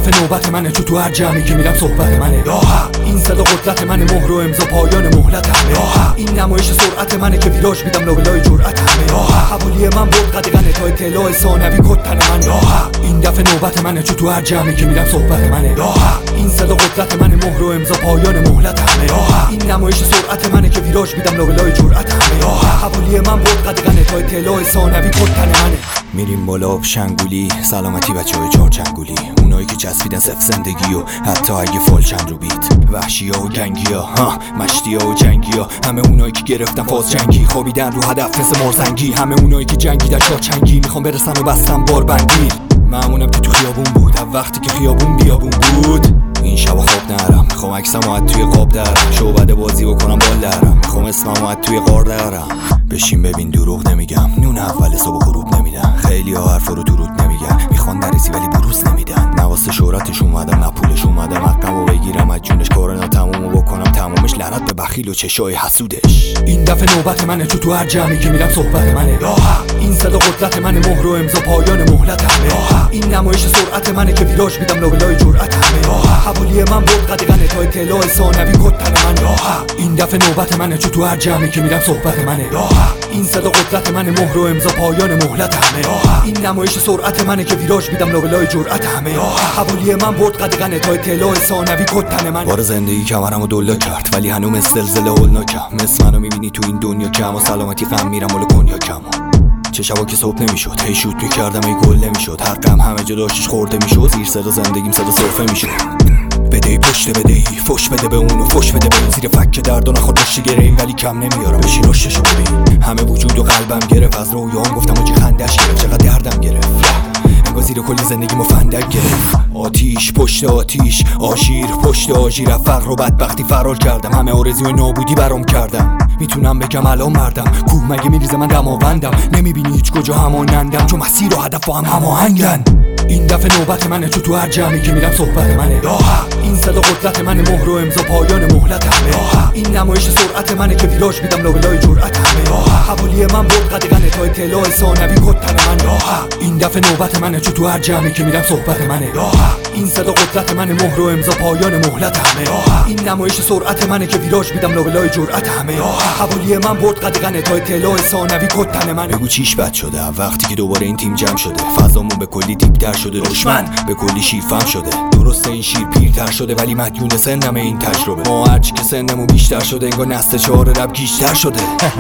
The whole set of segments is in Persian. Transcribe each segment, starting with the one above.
دفعه نوبت منه، چون تو هر جمعی که میرم صحبت منه. این صدا قدرت منه، مهر و امضا پایان مهلت همه. این نمایش سرعت منه که ویراژ میدم لابلای جرأت همه. حوالی من بود قدغنه تا اطلاع ثانوی کد تن منه. این دفعه نوبت منه، چون تو هر جمعی که میرم صحبت منه. این صدا قدرت منه، مهر و امضا پایان مهلت همه. این نمایش سرعت منه که ویراژ میدم لابلای جرأت همه. حوالی من بود قدغنه تا اطلاع ثانوی کد تن منه. میریم بالا آب شنگولی، سلامتی بچه‌های چهار چنگولی، اونایی که چسبیدن صف زندگی و حتی اگه فال چند رو بیت، وحشی‌ها و گنگی‌ها، مشتی‌ها و جنگی‌ها، همه اونایی که گرفتن فاز جنگی، خوابیدن رو هدف مثل مرزنگی، همه اونایی که جنگیدن چهار چنگی، میخوام برسن و بستن باربندی. معمونم که تو خیابون بود، وقتی که خیابون بیابون بود. این شبا خواب نرم، میخوام عکسمو از توی قاب درم، شعبده بازی بکنم بال درم، میخوام اسممو از توی غار درم. بشین ببین دروغ نمیگم، نون اول صبح غروب نمیدن، خیلی ها حرفا رو تو رود نمیگن، میخوان نرسی ولی بروز نمیدن. نواسه شهرتش اومدم نه پولش اومدم، حقمو بگیرم از جونش، کارنا تمومو بکنم تمومش، لعنت به بخیل و چشای حسودش. این دفعه نوبت منه، چون تو هر جمعی که میرم صحبت منه. این صدا قدرت منه، مهر و امضا پایان مهلت همه. این نمایش سرعت منه که ویراژ میدم لابلای جرأت همه. حوالی من بود قدغنه تا اطلاع ثانوی کد تن منه. این دفعه نوبت منه، چون تو هر جمعی که میرم صحبت منه. این صدا قدرت منه، مهر و امضا پایان مهلت همه. این نمایش سرعت منه که ویراژ میدم لابلای جرأت همه. حوالی من بود قدغنه تا اطلاع ثانوی کد تن منه. بار زندگی کمرمو دلا کرد، ولی هنوز زلزله هولناکم، مثل منو میبینی تو این دنیا کم و سلامتی غم میرم مال کنیا کم. چه شبا که صبح نمیشد، هی شوت میکردم ای گل نمیشد، هر غم همه جا داشتش خورده میشد، زیر صدا زندگیم صدا صرفه میشد. بدهی پشت بدهی، فش بده به اونو فش بده به این، زیر فک درد و نخواد رشته گره، ولی کم نمیارم بشین رشتشو ببین. همه وجود و قلبم گرفت، از رویام گفتم آجی خندش گرفت، چقدر دردم گرفت، انگار زیر کل زندگی مفندک گرفت. آتیش پشت آتیش، آژیر پشت آژیر، فقر و بدبختی فرار کردم، همه آرزوی نابودی برام کردم. میتونم بگم الان مردم، کوه مگه میریزه من دماوندم، نمیبینی هیچ کجا همانندم، چون مسیر و هدف با هم هماهنگن. این دفعه نوبت منه، چون تو هر جمعی که میرم صحبت منه. این صدا قدرت منه، مهر و امضا پایان مهلت همه. این نمایش سرعت منه که ویراژ میدم لابلای جرأت همه. حوالی من بود قدغنه تا اطلاع ثانوی کد تن منه. این دفعه نوبت منه، چون تو هر جمعی که میرم صحبت منه. این صدا قدرت منه، مهر و امضا پایان مهلت همه. این نمایش سرعت منه که ویراژ میدم لابلای جرأت همه. حوالی من بود قدغنه تا اطلاع ثانوی کد تن منه. بگو چیش بد شده وقتی که دوباره این تیم جمع شده، فضامون به کلی دیپ‌تر شده، دشمن به کلی شیرفم شده. درسته این شیر پیرتر شده، ولی مدیون سنم این تجربه، ما هرچی که سنمون بیشتر شده، انگار نسل چهار رپ گیشتر شده.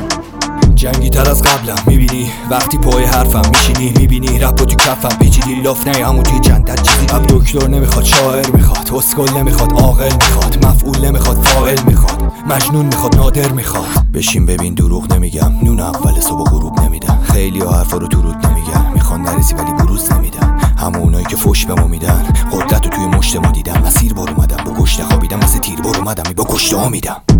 جنگی تر از قبلم میبینی، وقتی پای حرفم میشینی میبینی، رپ تو کفم پیچیدی لاف نه همون توی چندت چیزی. اب دکتر نمیخواد، شاعر میخواد، اسکل نمیخواد، عاقل میخواد، مفعول نمیخواد، فاعل میخواد، مجنون میخواد، نادر میخواد. بشین ببین دروغ نمیگم، نون اول صبح غروب نمیدن، خیلی ها حرفا رو تو رود نمیگن، میخوان نرسی ولی بروز نمیدن. همونایی که فوش به ما میدن، قدرت رو توی مشت ما دیدم، مسیر بار اومدم با گشت خوابیدم، مثل تیر بار اومدم با گشت ها میدم.